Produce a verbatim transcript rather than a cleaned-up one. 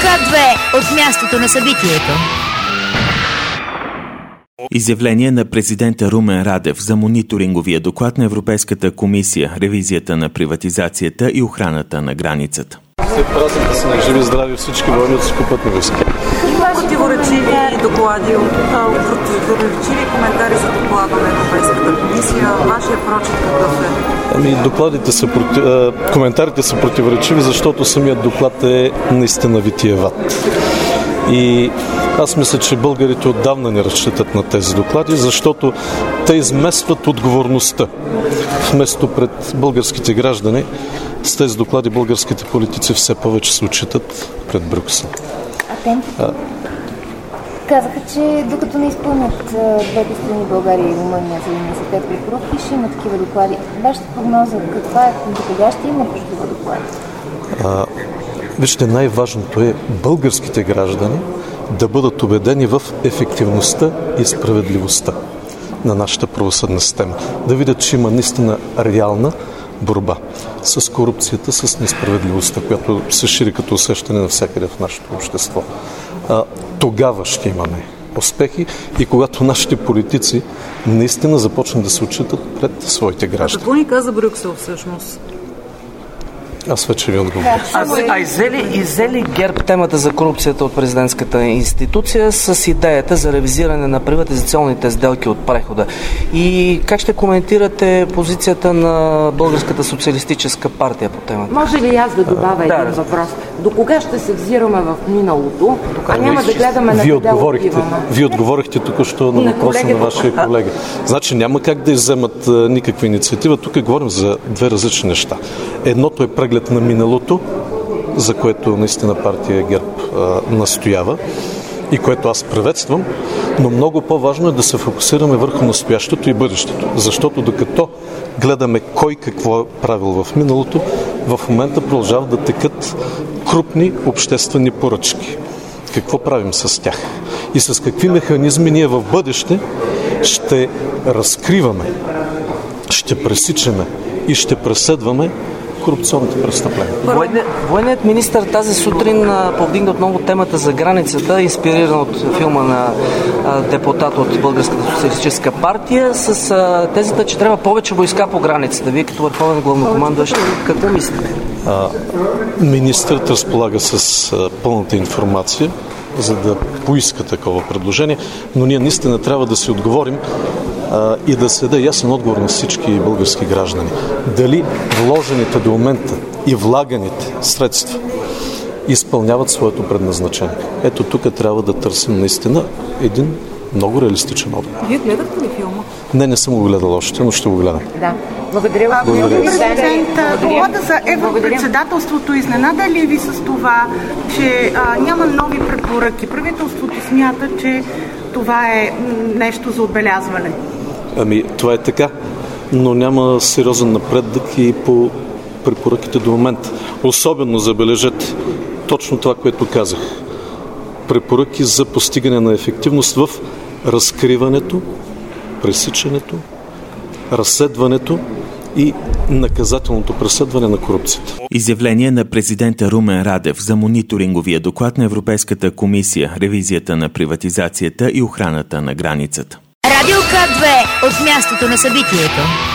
К две от мястото на събитието. Изявление на президента Румен Радев за мониторинговия доклад на Европейската комисия, ревизията на приватизацията и охраната на границата. След празник са на живи здрави всички военни от Сухопътни войски. Има противоречиви доклади, противоречиви коментари за доклада на Европейската комисия. Вашия прочит какъв е? Ами, докладите са, коментарите са противоречиви, защото самият доклад е наистина витиеват. И аз мисля, че българите отдавна не разчитат на тези доклади, защото те изместват отговорността. Вместо пред българските граждани, с тези доклади българските политици все повече се отчитат пред Брюксел. А темпото? А... Казаха, че докато не изпълнят двете страни България и Румъния за единадесетте препоръки, ще има такива доклади. Вашата прогноза каква е? До кога ще има такива доклади? А, вижте, най-важното е българските граждани да бъдат убедени в ефективността и справедливостта на нашата правосъдна система. Да видят, че има наистина реална борба с корупцията, с несправедливостта, която се шири като усещане навсякъде в нашето общество. А, тогава ще имаме успехи и когато нашите политици наистина започнат да се отчитат пред своите граждани. Какво ни каза Брюксел всъщност? Аз вече ви отговоря. А, а иззели, иззели ГЕРБ темата за корупцията от президентската институция с идеята за ревизиране на приватизационните сделки от прехода. И как ще коментирате позицията на Българската социалистическа партия по темата? Може ли аз да добавя а, един да, въпрос? До кога ще се взираме в миналото, а няма да гледаме на къде отиваме? Вие отговорихте току-що на въпроса на вашия колега. Значи няма как да изземат никаква инициатива. Тук говорим за две различни неща. Едното е преглед на миналото, за което наистина партия ГЕРБ а, настоява и което аз приветствам, но много по-важно е да се фокусираме върху настоящето и бъдещето, защото докато гледаме кой какво е правил в миналото, в момента продължават да текат крупни обществени поръчки. Какво правим с тях? И с какви механизми ние в бъдеще ще разкриваме, ще пресичаме и ще преследваме корупционните престъпления. Военният, военният министър тази сутрин повдигна отново темата за границата, инспириран от филма на а, депутат от Българската социалистическа партия, с а, тезата, че трябва повече войска по границата. Вие като върховен главнокомандващ, какво мислите? А, министърът разполага с а, пълната информация, за да поиска такова предложение, но ние наистина трябва да си отговорим а, и да се даде ясен отговор на всички български граждани. Дали вложените до момента и влаганите средства изпълняват своето предназначение. Ето тук трябва да търсим наистина един много реалистичен отговор. Вие гледахте ли филма? Не, не съм го гледал още, но ще го гледам. Да. Благодаря. Президент, доклада за европредседателството изненада ли ви с това, че а, няма нови препоръки? Правителството смята, че това е нещо за отбелязване. Ами, това е така, но няма сериозен напредък и по препоръките до момента. Особено забележете точно това, което казах. Препоръки за постигане на ефективност в разкриването, пресичането, разследването и наказателното преследване на корупцията. Изявление на президента Румен Радев за мониторинговия доклад на Европейската комисия, ревизията на приватизацията и охраната на границата. Радио К две от мястото на събитието.